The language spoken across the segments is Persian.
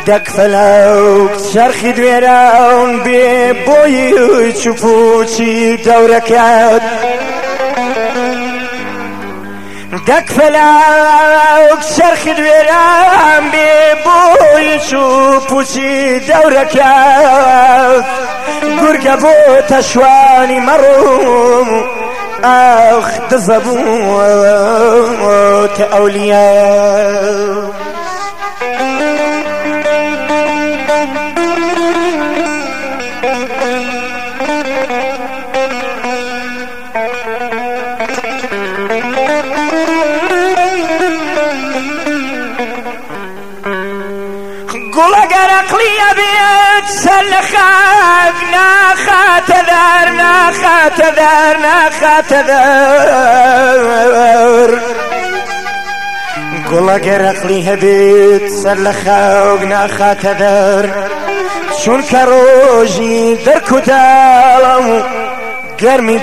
دەکفەلەو چرخی دوێران بێ بۆی چوپوچی دەورەکەت دەکفەلەو چرخی دوێران بێ بۆی چوپوچی دەورەکەت گورگە بۆ تەشوانی مەڕوو ئەخ دزەبووتە ئەولیا گوڵەگەر عەقلیە بێت سەر لە خاک ناخاتە دەر ناخاتە دەر ناخاتە دەر گوڵەگەر عەقلی هەبێت سەر لە خاک ناخاتە دەر چونکە ڕۆژی دەرکوتاڵم و گەرمی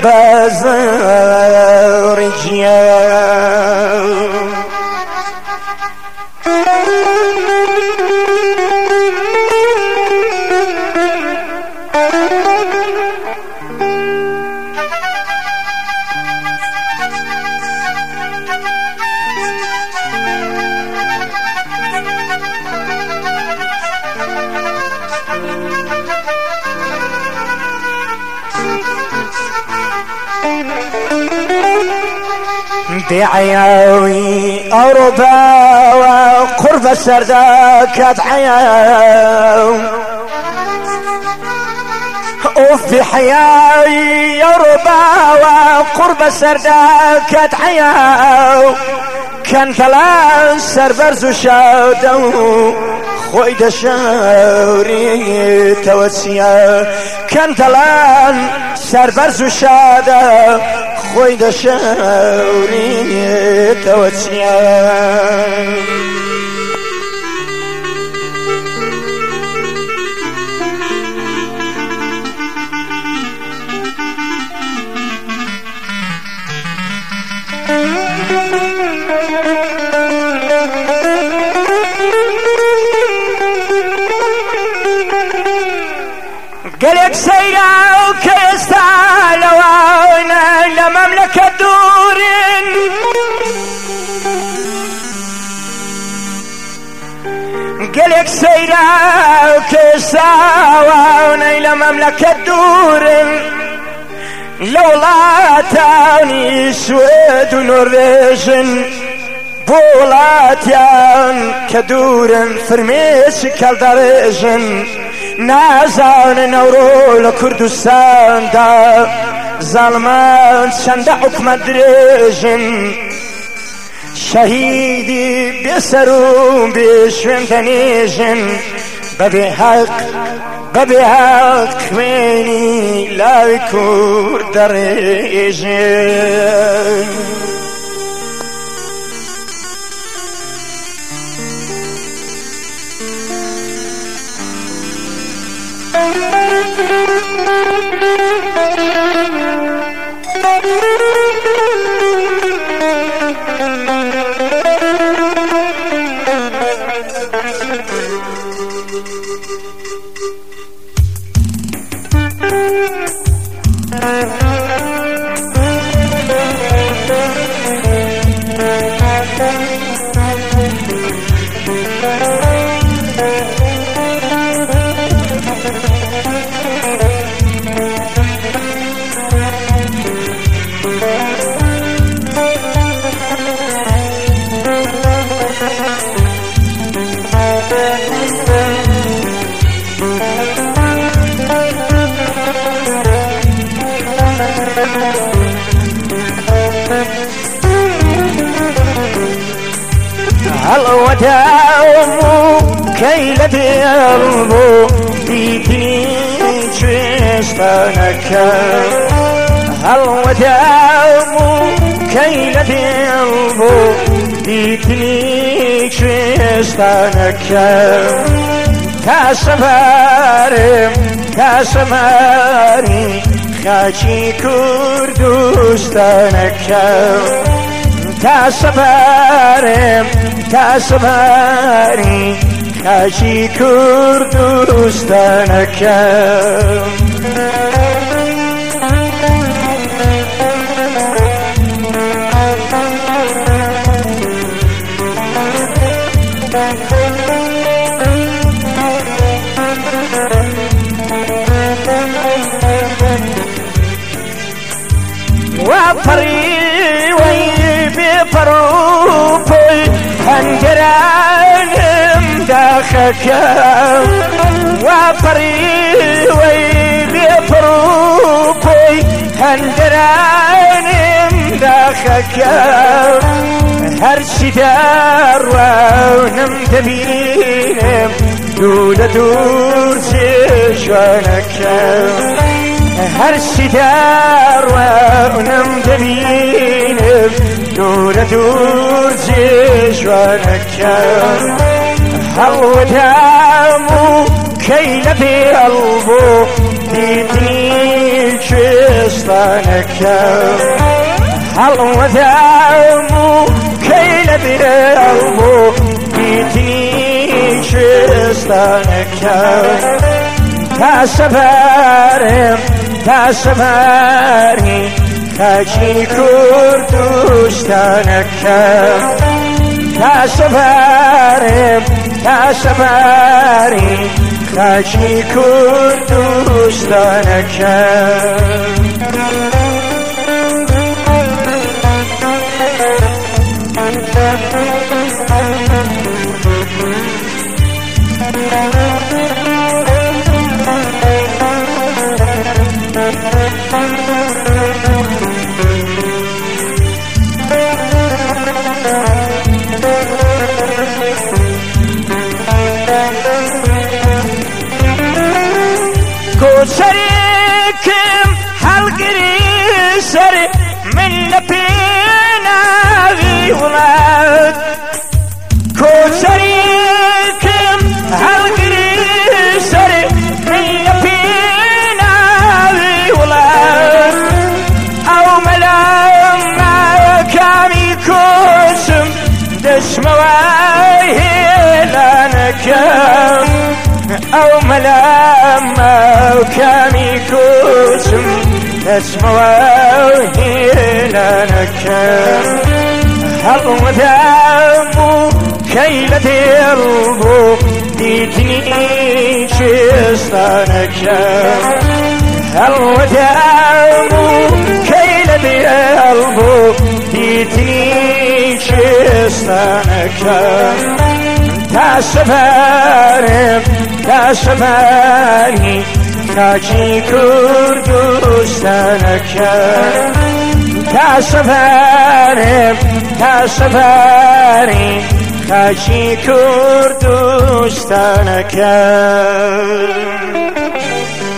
بازاڕی گیان بعياوي أوروبا وقرب السرداكات عياو وفي حياوي أوروبا وقرب السرداكات عياو كان ثلاث سربرز وشاودو خوي دشاوري توسيا كان ثلاث سربرز وشاودو خوي دشاوري توسيا قلق سيرا وكيستا لوانا لمملكة دور قلق سيرا وكيستا لوانا لمملكة دور لولا تاني سويد ونرويج بولاتيان كدور فرميش كالداريجن نازان نورو لكردستان دا ظالمان شند حكم دريجن شهيدي بيسرون بيشوين دنيجن ببي حق خويني لا يكور دريجن الوداع كي لديربو ديتني شوشتانك الوداع كي لديربو ديتني شوشتانك تاسماري خاچی کردستانک تاسماري خاچی کوردستانەکەم وپڕی وەی بێپەڕوپۆی هەنگەرانم داخەکەم وپڕی وەی بێپەڕوپۆی هەنگەرانم داخەکەم هەرچی داڕوانم دەبینم دوو لە دوور جێژوانەکەم هەرچی داڕوانم دەبینم دوو لە دوور جێژوانەکەم هەڵوەدام و کەی لە بێڵبوو دیتنی کوێستانەکەم هەڵوەدام و کەی لە بێڵبوو دیتنی کوێستانەکەم تا سەبارم تا سەباری خاچی کوردستانەکەم تا سەبارم تا سەباری خاچی کوردستانەکەم کۆچەرێکم هەڵگری سەر من لە پێناوی وڵات کۆچەرێکم هەڵگری سەر من لە پێناوی وڵات ئەو مەلامە کامی کۆچم دەچمەوە هێلانەکەم ئەو مەلامە کامی کۆچم دەچمەوە هێلانەکەم هەڵوەدام و کەی لە دێڵبوو دیتنی کوێستانەکەم هەڵوەدام و کەی لە دێڵبوو دیتنی کوێستانەکەم تا سەبارم تا سەباری خاچی کوردستانەکەم تا سەبارم تا سەباری خاچی کوردستانەکەم